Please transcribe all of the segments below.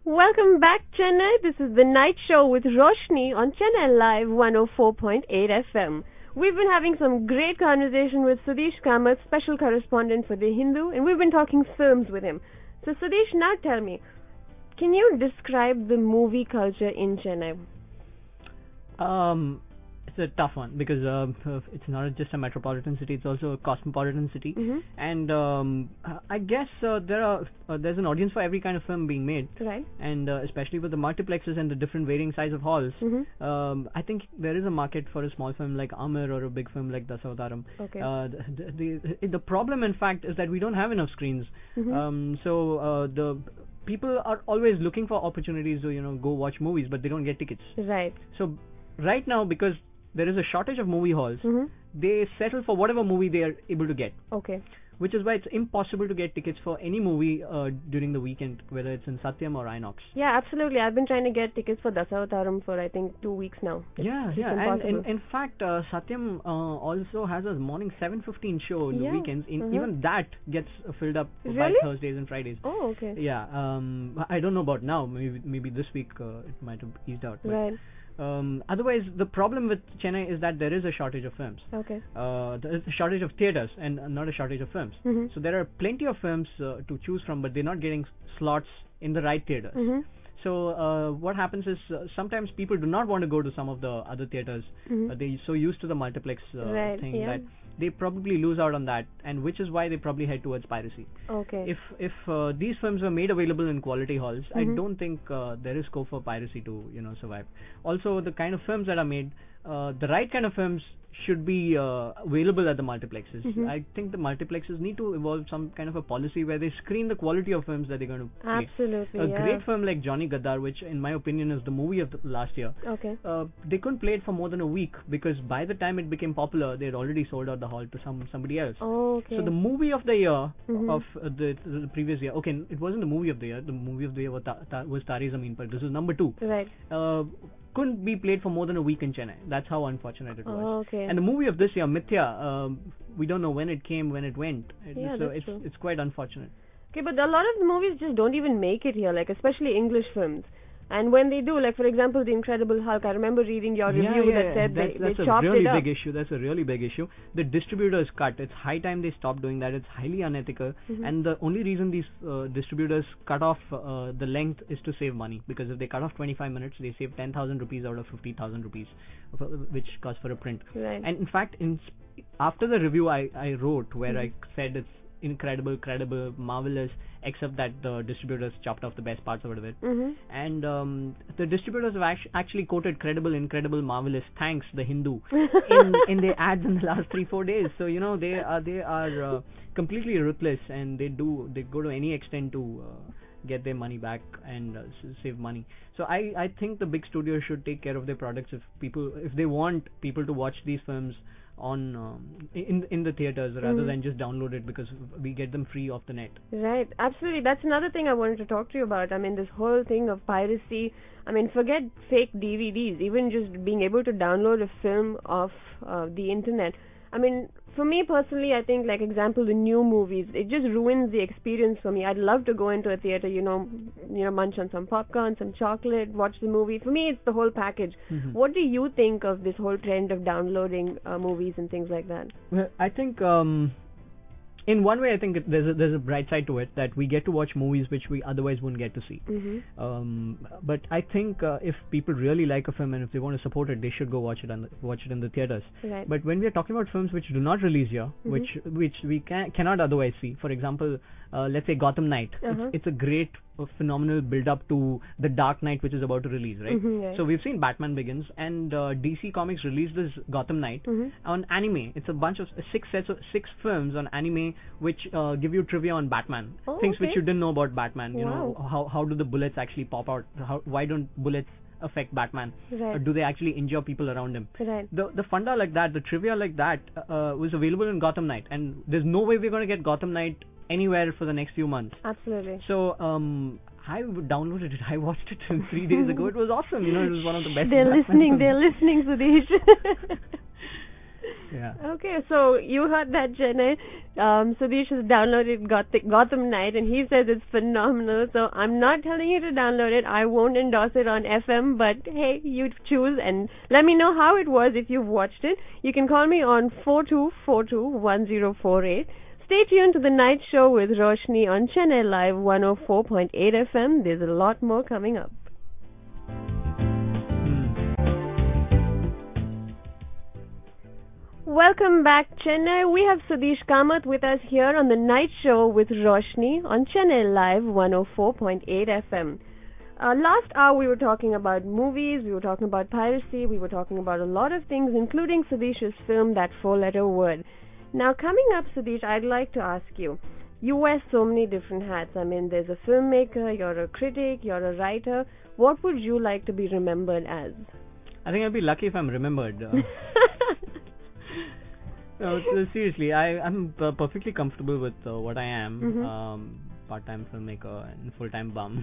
Welcome back, Chennai. This is the night show with Roshni on Chennai Live 104.8 FM. We've been having some great conversation with Sudesh Kamath, special correspondent for The Hindu, and we've been talking films with him. So, Sudesh, now tell me, can you describe the movie culture in Chennai? It's a tough one because it's not just a metropolitan city; it's also a cosmopolitan city. Mm-hmm. And I guess there's an audience for every kind of film being made. Right. And especially with the multiplexes and the different varying size of halls, I think there is a market for a small film like Amir or a big film like Dasavataram. Okay. The problem, in fact, is that we don't have enough screens. So the people are always looking for opportunities to go watch movies, but they don't get tickets. Right. So right now, because there is a shortage of movie halls, they settle for whatever movie they are able to get. Okay. Which is why it's impossible to get tickets for any movie during the weekend, whether it's in Satyam or Inox. Yeah, absolutely. I've been trying to get tickets for Dasavataram for I think 2 weeks now. It's And impossible. in fact, Satyam also has a morning 7:15 show in the weekends. Even that gets filled up by Thursdays and Fridays. Oh, okay. Yeah. I don't know about now. Maybe this week it might have eased out. But Right. Otherwise, the problem with Chennai is that there is a shortage of films. Okay. There is a shortage of theaters and not a shortage of films. So there are plenty of films to choose from, but they're not getting slots in the right theaters. So what happens is sometimes people do not want to go to some of the other theaters. They're so used to the multiplex thing that they probably lose out on that, and which is why they probably head towards piracy. Okay. If these films were made available in quality halls, I don't think there is scope for piracy to survive. Also, the kind of films that are made, the right kind of films should be available at the multiplexes. I think the multiplexes need to evolve some kind of a policy where they screen the quality of films that they're going to play. Absolutely. A great film like Johnny Gaddar, which in my opinion is the movie of the last year. Okay. They couldn't play it for more than a week because by the time it became popular, they had already sold out the hall to somebody else. Okay. So the movie of the year of the previous year, okay, it wasn't the movie of the year. The movie of the year was Tare Zameen Par. This is number 2. Right. Couldn't be played for more than a week in Chennai. That's how unfortunate it was. Oh, okay. And the movie of this year, Mithya, we don't know when it came, when it went. So that's true. it's quite unfortunate. Okay, but a lot of the movies just don't even make it here, like especially English films. And when they do, like for example, The Incredible Hulk, I remember reading your review that said they chopped really it up. big issue. That's a really big issue. The distributors cut. It's high time they stop doing that. It's highly unethical. And the only reason these distributors cut off the length is to save money. Because if they cut off 25 minutes, they save 10,000 rupees out of 50,000 rupees, which costs for a print. Right. And in fact, after the review I wrote, where I said it's incredible, credible, marvelous, except that the distributors chopped off the best parts out of it. And the distributors have actually quoted credible, incredible, marvelous, thanks, The Hindu, in their ads in the last 3-4 days. So they are completely ruthless, and they go to any extent to get their money back and save money. So I think the big studios should take care of their products if they want people to watch these films on in the theaters rather than just download it because we get them free off the net. Right, absolutely. That's another thing I wanted to talk to you about. I mean, this whole thing of piracy. I mean, forget fake DVDs. Even just being able to download a film off the internet. I mean, for me personally, I think, like example, the new movies, it just ruins the experience for me. I'd love to go into a theater, munch on some popcorn, some chocolate, watch the movie. For me, it's the whole package. What do you think of this whole trend of downloading movies and things like that? Well, I think in one way, I think there's a bright side to it, that we get to watch movies which we otherwise wouldn't get to see. But I think if people really like a film and if they want to support it, they should go watch it in the theaters. Right. But when we are talking about films which do not release here, which we cannot otherwise see, for example, let's say Gotham Knight. It's a great, phenomenal build-up to The Dark Knight, which is about to release, right? Right. So we've seen Batman Begins, and DC Comics released this Gotham Knight on anime. It's a bunch of 6 films on anime which give you trivia on Batman, things which you didn't know about Batman. You know, how do the bullets actually pop out? Why don't bullets affect Batman? Right. Do they actually injure people around him? Right. The funda like that, the trivia like that was available in Gotham Knight, and there's no way we're going to get Gotham Knight anywhere for the next few months. Absolutely. So I downloaded it. I watched it 3 days ago. It was awesome. It was one of the best. They're listening, Sudesh. Yeah. Okay, so you heard that, Chennai. Sudesh has downloaded Gotham Knight, and he says it's phenomenal. So I'm not telling you to download it. I won't endorse it on FM, but hey, you choose and let me know how it was if you've watched it. You can call me on 42421048. Stay tuned to the night show with Roshni on Chennai Live 104.8 FM. There's a lot more coming up. Welcome back, Chennai. We have Sudesh Kamath with us here on the night show with Roshni on Chennai Live 104.8 FM. Last hour we were talking about movies, we were talking about piracy, we were talking about a lot of things, including Sudesh's film, That Four-Letter Word. Now, coming up, Sudesh, I'd like to ask you. You wear so many different hats. I mean, there's a filmmaker, you're a critic, you're a writer. What would you like to be remembered as? I think I'd be lucky if I'm remembered. No, seriously, I'm perfectly comfortable with what I am. Part-time filmmaker and full-time bum.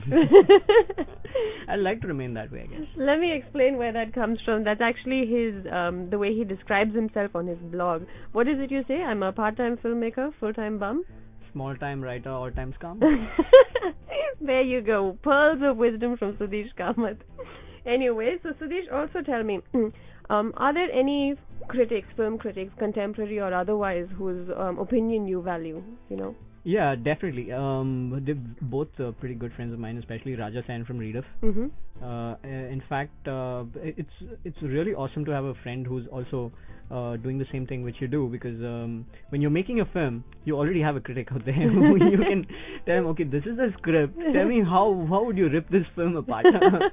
I'd like to remain that way, I guess. Let me explain where that comes from. That's actually his the way he describes himself on his blog. What is it you say? I'm a part-time filmmaker, full-time bum? Small-time writer, all-time scum. There you go. Pearls of wisdom from Sudesh Kamath. Anyway, so Sudesh, also tell me, are there any critics, film critics, contemporary or otherwise, whose opinion you value, you know? Yeah, definitely. They're both pretty good friends of mine, especially Raja Sen from Rediff. In fact, it's really awesome to have a friend who's also doing the same thing which you do, because when you're making a film, you already have a critic out there who you can tell him, okay, this is the script. Tell me how would you rip this film apart?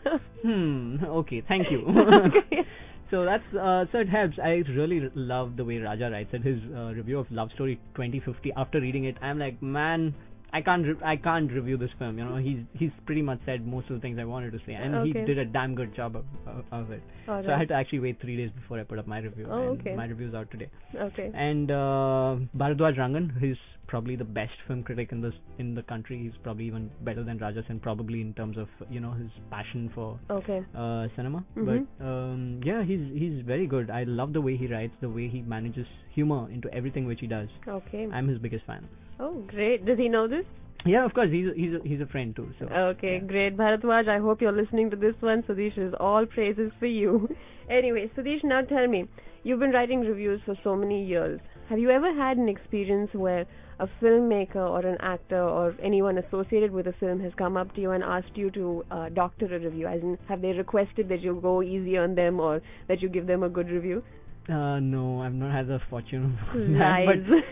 Okay, thank you. Okay. So that's so it helps. I really love the way Raja writes it. His review of Love Story 2050. After reading it, I'm like, man, I can't review this film. You know, he's pretty much said most of the things I wanted to say, and he did a damn good job of it. Right. So I had to actually wait 3 days before I put up my review. And my review's out today. Okay. And Bharadwaj Rangan, he's probably the best film critic in the country. He's probably even better than Raja Sen, probably in terms of his passion for cinema. But yeah, he's very good. I love the way he writes, the way he manages humor into everything which he does. Okay. I'm his biggest fan. Oh, great. Does he know this? Yeah, of course. He's a friend too. So. Okay, yeah. Great. Bharadwaj, I hope you're listening to this one. Sudesh, is all praises for you. Anyway, Sudesh, now tell me, you've been writing reviews for so many years. Have you ever had an experience where a filmmaker or an actor or anyone associated with a film has come up to you and asked you to doctor a review? As in, have they requested that you go easy on them or that you give them a good review? No, I've not had the fortune of that.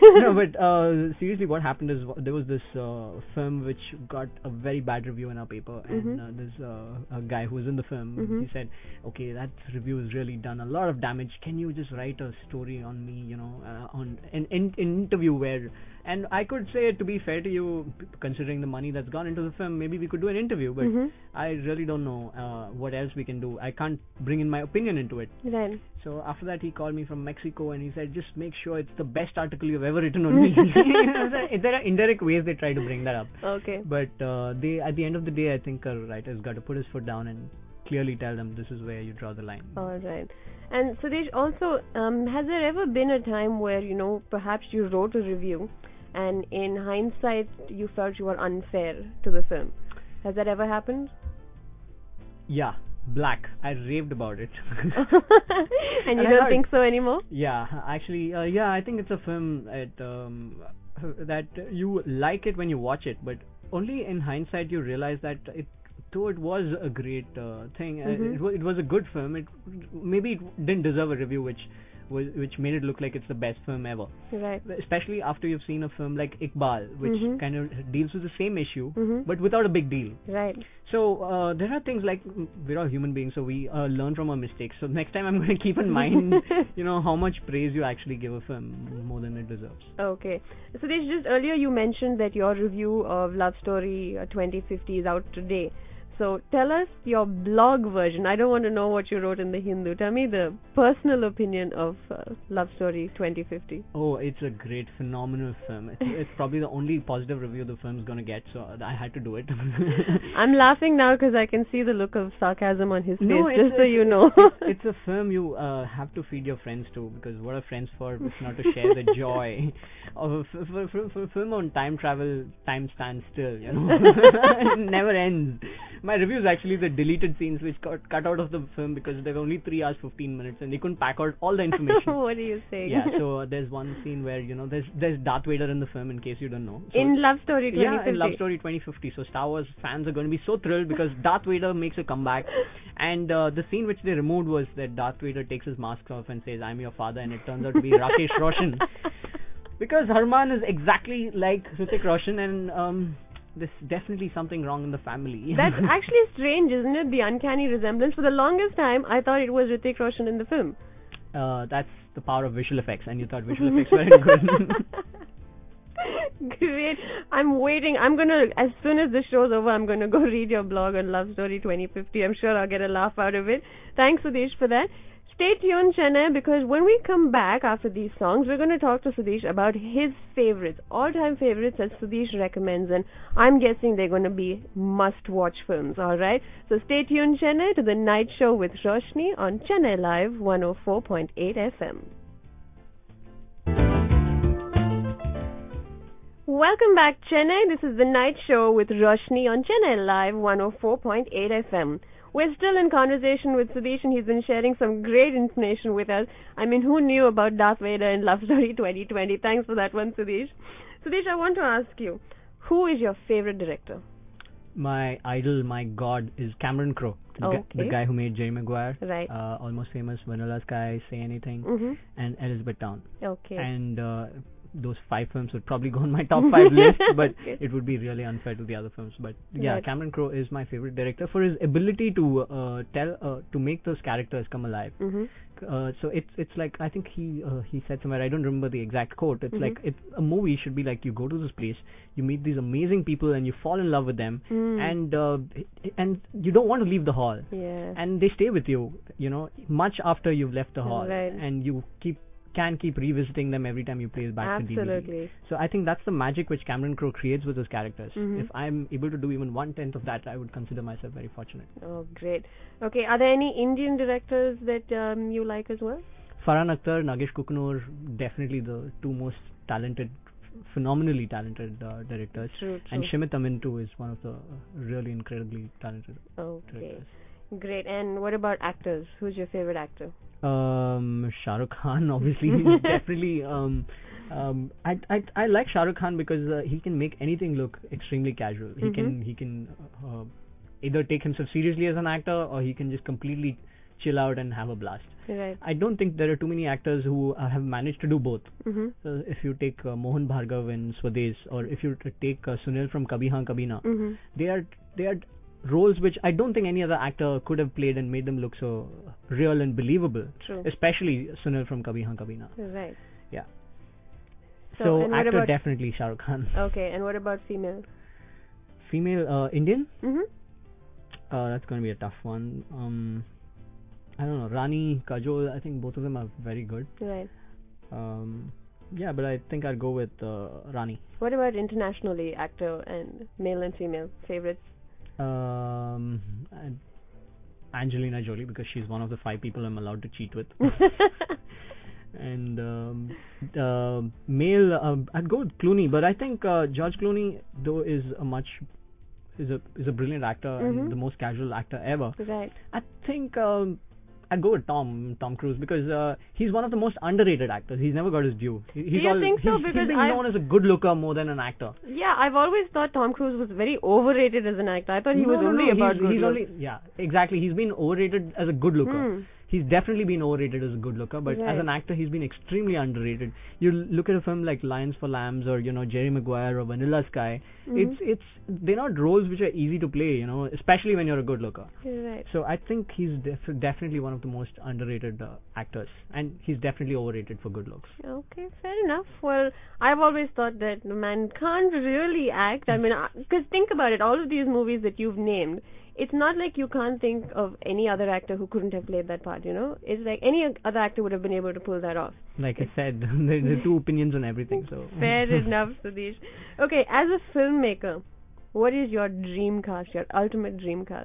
But seriously, what happened is there was this film which got a very bad review in our paper, and there's a guy who was in the film. He said, "Okay, that review has really done a lot of damage. Can you just write a story on me? On an interview where." And I could say, to be fair to you, considering the money that's gone into the film, maybe we could do an interview, but I really don't know what else we can do. I can't bring in my opinion into it. Right. So after that, he called me from Mexico and he said, just make sure it's the best article you've ever written on me. There are indirect ways they try to bring that up. Okay. But they, at the end of the day, I think a writer's got to put his foot down and clearly tell them this is where you draw the line. All right. And Sudesh, also, has there ever been a time where, perhaps you wrote a review and in hindsight you felt you were unfair to the film? Has that ever happened? Yeah. Black. I raved about it. And you don't think so anymore? Yeah, actually, I think it's a film that you like it when you watch it, but only in hindsight you realize that though it was a great thing, it was a good film. Maybe it didn't deserve a review which made it look like it's the best film ever. Right. Especially after you've seen a film like Iqbal, which kind of deals with the same issue, but without a big deal. Right. So there are things like, we're all human beings, so we learn from our mistakes. So next time I'm going to keep in mind, how much praise you actually give a film more than it deserves. Okay. So just earlier you mentioned that your review of Love Story 2050 is out today. So tell us your blog version. I don't want to know what you wrote in the Hindu. Tell me the personal opinion of Love Story 2050. Oh, it's a great, phenomenal film. It's probably the only positive review the film's gonna get, so I had to do it. I'm laughing now because I can see the look of sarcasm on his face, No, just so you know. It's a film you have to feed your friends to, because what are friends for if not to share the joy of a film on time travel. Time stands still, you know. It never ends. My review is actually the deleted scenes which got cut out of the film because there were only 3 hours 15 minutes and they couldn't pack out all the information. What are you saying? Yeah, so there's one scene where, you know, there's Darth Vader in the film, in case you don't know. So in Love Story 2050. Yeah, in Love Story 2050. So Star Wars fans are going to be so thrilled because Darth Vader makes a comeback. And the scene which they removed was that Darth Vader takes his mask off and says, "I'm your father," and it turns out to be Rakesh Roshan. Because Harman is exactly like Hrithik Roshan, and there's definitely something wrong in the family. That's actually strange, isn't it? The uncanny resemblance. For the longest time, I thought it was Hrithik Roshan in the film. That's the power of visual effects, and you thought visual effects were good. Great. I'm waiting. As soon as the show's over, I'm gonna go read your blog on Love Story 2050. I'm sure I'll get a laugh out of it. Thanks, Sudesh, for that. Stay tuned, Chennai, because when we come back after these songs, we're going to talk to Sudesh about his favorites, all-time favorites that Sudesh recommends, and I'm guessing they're going to be must-watch films, alright? So stay tuned, Chennai, to The Night Show with Roshni on Chennai Live 104.8 FM. Welcome back, Chennai. This is The Night Show with Roshni on Chennai Live 104.8 FM. We're still in conversation with Sudesh, and he's been sharing some great information with us. I mean, who knew about Darth Vader and Love Story 2020? Thanks for that one, Sudesh. Sudesh, I want to ask you, who is your favorite director? My idol, my god, is Cameron Crowe. The guy who made Jerry Maguire. Right. Almost Famous, Vanilla Sky, Say Anything, and Elizabeth Town. Okay. And those 5 films would probably go on my top 5 list, but it would be really unfair to the other films. But yeah, right. Cameron Crowe is my favorite director for his ability to to make those characters come alive. So it's like, I think he said somewhere, I don't remember the exact quote. It's like a movie should be like, you go to this place, you meet these amazing people, and you fall in love with them, and you don't want to leave the hall, and they stay with you, you know, much after you've left the hall, and you can keep revisiting them every time you play back the DVD. Absolutely. So I think that's the magic which Cameron Crowe creates with his characters. If I'm able to do even 1/10 of that, I would consider myself very fortunate. Oh, great. Okay, are there any Indian directors that you like as well? Farhan Akhtar, Nagesh Kukunoor, definitely the 2 most talented, phenomenally talented directors. True. And Shimit Amin too is one of the really incredibly talented directors. Great. And what about actors? Who's your favorite actor? Shah Rukh Khan, obviously. Definitely. I like Shah Rukh Khan because he can make anything look extremely casual. He can either take himself seriously as an actor, or he can just completely chill out and have a blast. Right. I don't think there are too many actors who have managed to do both. So if you take Mohan Bhargav in Swades, or if you take Sunil from Kabhi Haan Kabhi Na, they are roles which I don't think any other actor could have played and made them look so real and believable. True. Especially Sunil from Kabhi Haan Kabhi Na. Right. Yeah. So actor, definitely Shah Rukh Khan. Okay, and what about female? Female Indian? That's going to be a tough one. I don't know, Rani, Kajol, I think both of them are very good. Right. Yeah, but I think I'll go with Rani. What about internationally, actor and male and female favorites? Angelina Jolie, because she's one of the 5 people I'm allowed to cheat with. And male, I'd go with Clooney, but I think George Clooney though is a brilliant actor and the most casual actor ever. Right. I think I'd go with Tom Cruise, because he's one of the most underrated actors. He's never got his due. Do you think so? Because he's been known as a good looker more than an actor. Yeah, I've always thought Tom Cruise was very overrated as an actor. I thought he was only about good looks. Yeah, exactly. He's been overrated as a good looker. He's definitely been overrated as a good looker, but as an actor, he's been extremely underrated. You look at a film like Lions for Lambs, or Jerry Maguire, or Vanilla Sky. They're not roles which are easy to play, especially when you're a good looker. Right. So I think he's definitely one of the most underrated actors, and he's definitely overrated for good looks. Okay, fair enough. Well, I've always thought that the man can't really act. I mean, because think about it, all of these movies that you've named, it's not like you can't think of any other actor who couldn't have played that part, you know? It's like any other actor would have been able to pull that off. Like I said, there are two opinions on everything, so. Fair enough, Sudesh. Okay, as a filmmaker, what is your dream cast, your ultimate dream cast?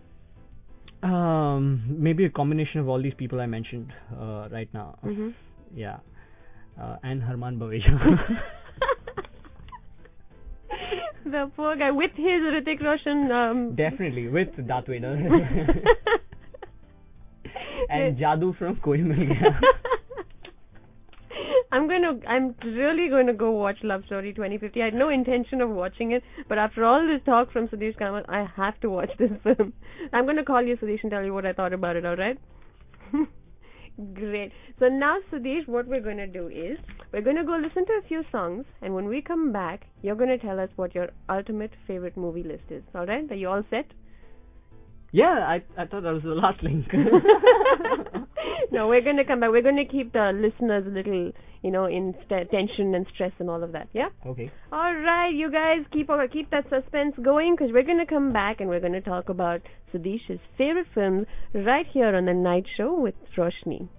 Maybe a combination of all these people I mentioned right now. Mm-hmm. Yeah. And Harman Baweja. The poor guy with his Hrithik Roshan. Definitely, with Darth Vader. And Jadoo from Koi Mil Gaya. I'm really going to go watch Love Story 2050. I had no intention of watching it, but after all this talk from Sudesh Kamath, I have to watch this film. I'm going to call you, Sudesh, and tell you what I thought about it, alright? Great. So now, Sudesh, what we're going to do is, we're going to go listen to a few songs, and when we come back, you're going to tell us what your ultimate favorite movie list is, alright? Are you all set? Yeah, I thought that was the last link. No, we're going to come back. We're going to keep the listeners a little, in tension and stress and all of that, yeah? Okay. All right, you guys, keep that suspense going, because we're going to come back and we're going to talk about Sudesh's favorite films right here on The Night Show with Roshni.